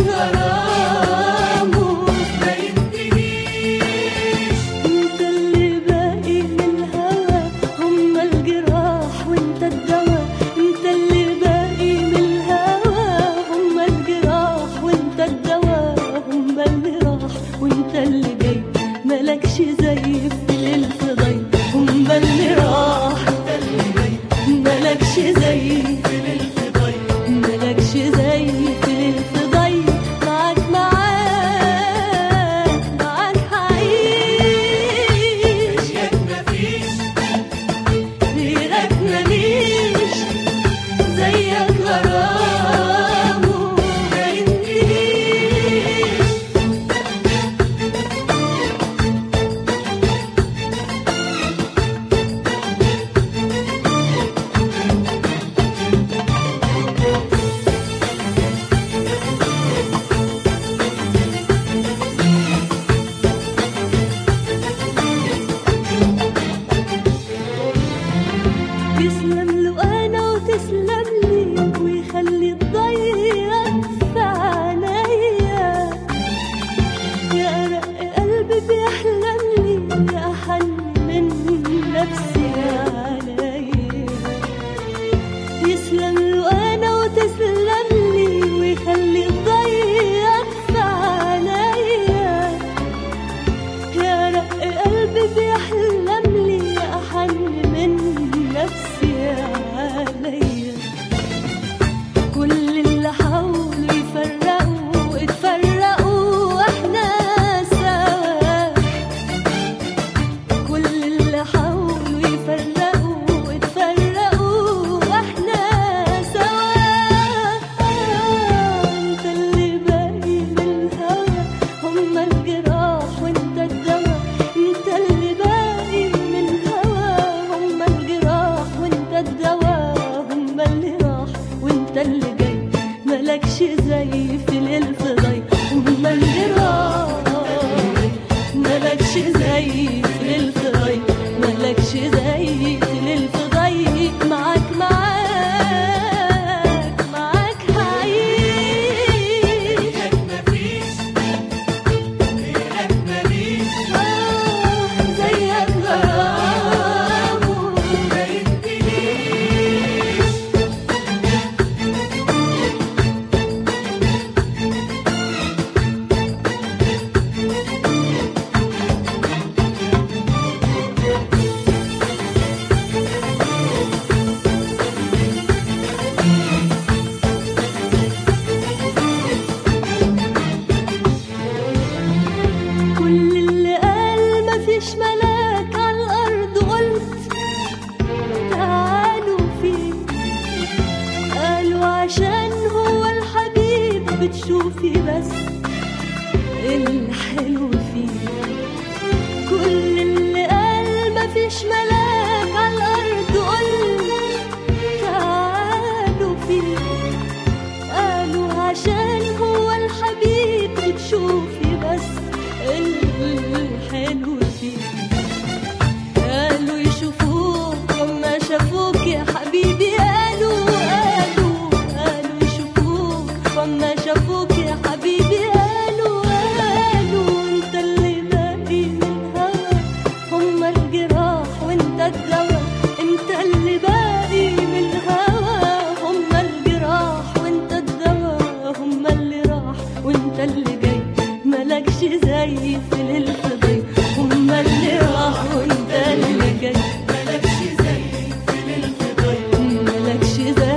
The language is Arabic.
غرامه ما ينتهيش. انت اللي باقي من الهوى، هما الجراح وانت الدواء. انت اللي باقي من الهوى، هما الجراح وانت الدواء. هما اللي راح وانت اللي جاي، ملكش زي في الفضاي. هما اللي راح وانت اللي جاي، ملكش زي في الفضاي. ملكش زي في الفضاي. معاك معاك معاك هعيش. زيك مفيش غيرك ماليش، زيك غرامه ما ينتهيش. يسلم له انا وتسلم لي، ويخلي الضيق في عينيا. يا ارق قلبي بيحلم لي، يا احن من نفسي عليا. يسلم له انا وتسلم لي، ويخلي الضيق في عينيا. يا رق قلبي بيحلم لي، يا احن من نفسي عليا. كل اللي حاولوا يفرقوا اتفرقوا واحنا سوا. كل اللي حاولوا يفرقوا اتفرقوا واحنا سوا. انت اللي باقي من الهوى، هما الجراح وانت الدواء. انت اللي باقي من الهوى، هما الجراح وانت الدواء. هما اللي راح وانت اللي جاي، ملكش زي في الفضاي. هما اللي راح ملكش زي في الفضاي. ملكش زي في الفضاي. معاك معاك معاك هعيش. زيك مفيش غيرك ماليش. زيك غرامه ما ينتهيش. كل اللي قال مفيش ملاك على الأرض، قلت تعالوا فيه. قالوا عشان هو الحبيب، بتشوفي بس الحلو فيه. كل اللي قال مفيش ملاك على الأرض، قلت تعالوا فيه. قالوا عشان هو الحبيب، بتشوفي بس الحلو فيه. قالوا يشوفوك وما شافوك يا حبيبي. قالوا يشوفوك وما شافوك يا حبيبي. قالوا انت اللي باقي من الهوى، هما الجراح وانت الدواء. انت اللي باقي من الهوى، هما الجراح وانت الدواء. هما اللي راح وانت اللي جاي، ملكش زي في الفضاي. هما اللي راح وانت اللي جاي، ملكش زي في الفضاي. ملكش زي